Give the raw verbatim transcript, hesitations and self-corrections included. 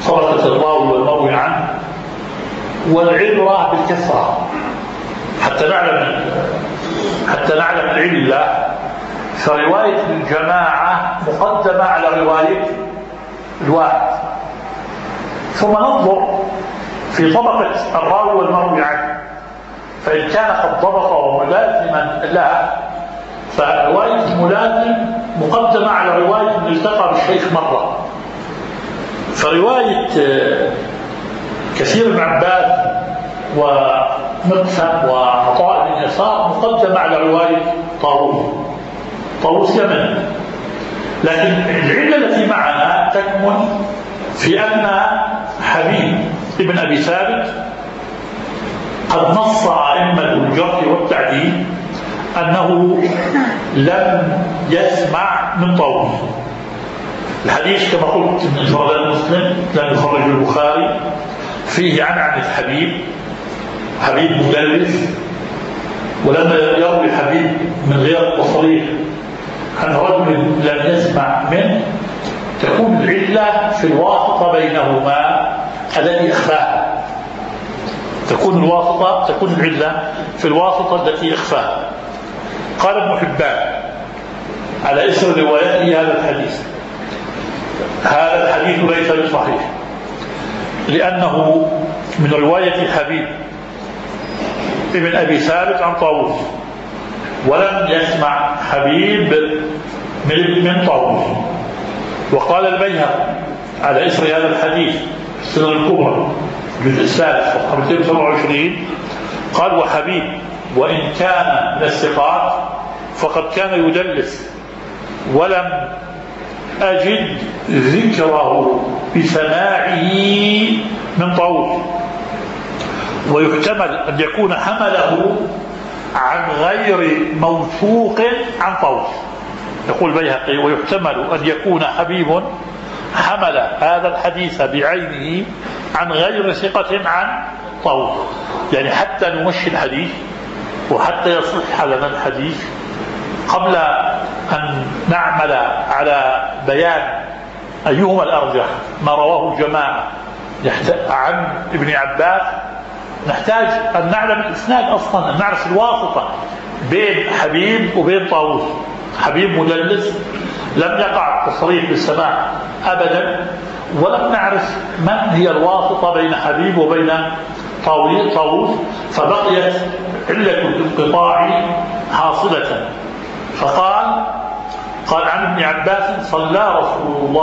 طبقة الراوي والمروي عنه، والعبرة بالكثرة حتى نعلم حتى نعلم العلة. فرواية الجماعة مقدمة على رواية الواحد. ثم ننظر في طبقة الراوي والمروي عنه، فإن كان قد ضبط وملازما له فرواية الملازم مقدمة على رواية من التقى بالشيخ مرة. فرواية كثير بن عباس ومقسم وعطاء بن يسار مقدمة على رواية طاووس طاووس يمني. لكن العلة التي معنا تكمن في أن حبيب ابن أبي ثابت قد نص أئمة الجرح والتعديل أنه لم يسمع من طاووس. الحديث كما قلت من جرد مسلم لم يخرج البخاري فيه عن عن الحبيب حبيب مدلس، ولما يروي حبيب من غير تصريح عن رجل لم يسمع منه تكون العلة في الواسطة بينهما الذي أخفاها. تكون الواسطة تكون العلة في الواسطة التي أخفاها. قال ابن حبان على إثر روايته هذا الحديث: هذا الحديث ليس بصحيح، لأنه من رواية حبيب ابن أبي ثابت عن طاووس، ولم يسمع حبيب من طاووس. وقال البيهقي على إثر هذا الحديث السنن الكبرى الجزء الثالث صفحة مئتين وسبعة وعشرين قال: وحبيب وإن كان من الثقات فقد كان يدلس، ولم أجد ذكره بسماعه من طاووس، ويحتمل أن يكون حمله عن غير موثوق عن طاووس. يقول البيهقي: ويحتمل أن يكون حبيب حمل هذا الحديث بعينه عن غير ثقة عن طاووس. يعني حتى نمشي الحديث وحتى يصح لنا الحديث قبل أن نعمل على بيان أيهما الأرجح ما رواه الجماعة عن ابن عباس، نحتاج أن نعلم الإسناد أصلا، أن نعرف الواسطة بين حبيب وبين طاووس. حبيب مدلس لم يقع تصريح بالسماع أبدا، ولم نعرف من هي الواسطة بين حبيب وبين طاووس، فبقيت علة الانقطاع حاصلة. فقال قال عن ابن عباس: صلى رسول الله